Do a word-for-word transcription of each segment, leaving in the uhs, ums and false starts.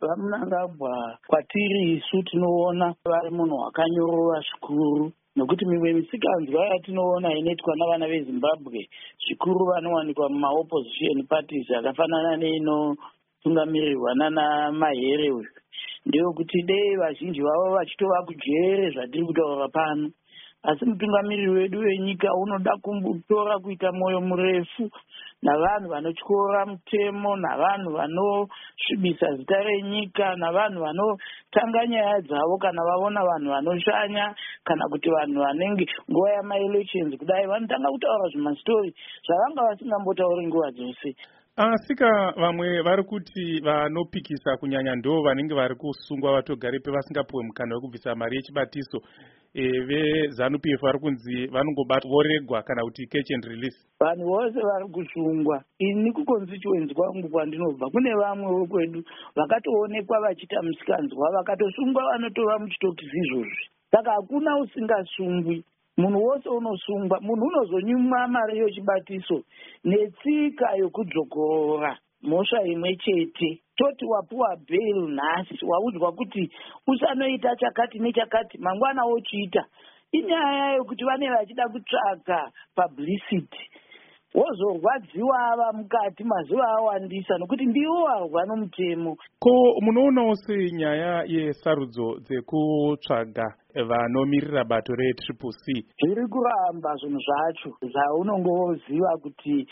vamunangagwa kwatiri isu tinoona vari munhu wakanyorova zvikuru, nokuti mimwe misikanzwa yatinoona inoitwa navana veZimbabwe zvikuru vanowanikwa mumaopposition parties akafanana neinotungamirirwa nana Mahere uyu, ndeyokuti dei vazhinji vavo vachitova kujere zvatiri kutaura pano. Asi mutungamiriri wedu wenyika unoda kutora kuita moyo murefu navanhu vanotyora mutemo, navanhu vanosvibisa zita renyika, navanhu vanotanga nyaya dzavo kana vaona vanhu vanoshanya, kana kuti vanhu vanenge nguva yamaelections kudai vanotanga kutaura zvimastori zvavanga vasingambotauri nguva dzose. Asika vamwe vari kuti vanopikisa kunyanya ndo vanenge vari kusungwa vatogarepe vasingapuwe mukana wekubvisa mari yechibatiso. E, veZANU P F vari kunzi vanongovoregwa kana kuti catch and release. Vanhu vose vari kusungwa. Ini kuconstituency kwangu kwandinobva kune vamwe vokwedu vakatoonekwa vachita musikanzwa vakatosungwa vanotova muchitokisi izvozvi. Saka hakuna usingasungwi. Munhu wose unosungwa. Munhu unozonyimwa mari yechibatiso netsika yokudzokorora mhosva imwe chete. Toti wapuwa bail nhasi waudzwa kuti usanoita chakati nechakati mangwana wochiita. Inyaya yokuti vane vachida kutsvaka publicity. Wozorwadziwa ava mukati mazuva awandisa nokuti ndiwo warwa nomutemo. Ko munoonawo senyaya yesarudzo dzekutsvaga vanomiririra bato retriple C zviri kuramba zvinhu zvacho zvaunongoziva kuti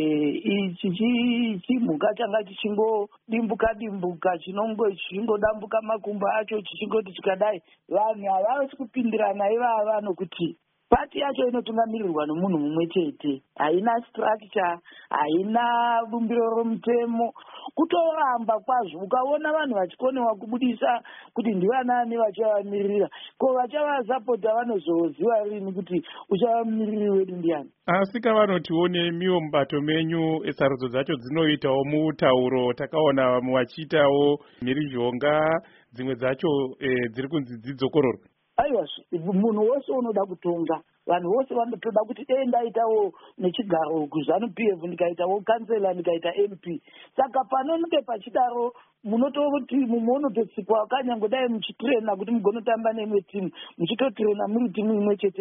ichi chimhuka changa chichingodimbuka dimbuka chinongo chichingodambuka makumbo acho chichingoti chikadai vanhu havasi kupindirana ivava nokuti pati yacho inotungamirirwa nomunhu mumwe chete, haina structure, haina bumbiro romutemo. Kutoramba kwazvo ukaona vanhu vachikonewa kubudisa kuti ndivanani vachavamirira, ko vachavasapota vanozoziva rini kuti uchavamiriri wedu ndiani. Asika vanotiwo nemiwo mubato menyu sarudzo dzacho dzinoitawo mutauro, takaona vamwe vachiitawo mhirizhonga, dzimwe dzacho e, dziri kunzi dzidzokororwe. Aiwa, munhu wose unoda kutonga, vanhu vose vanotoda kuti dei ndaitawo nechigaro kuZANU P F ndikaitawo kansela ndikaita M P. Saka panonge pachidaro munototi mumwe unototsikwa kanyangodai muchitrena kuti mugonotamba neimwe timu, muchitotrena muri timu imwe chete.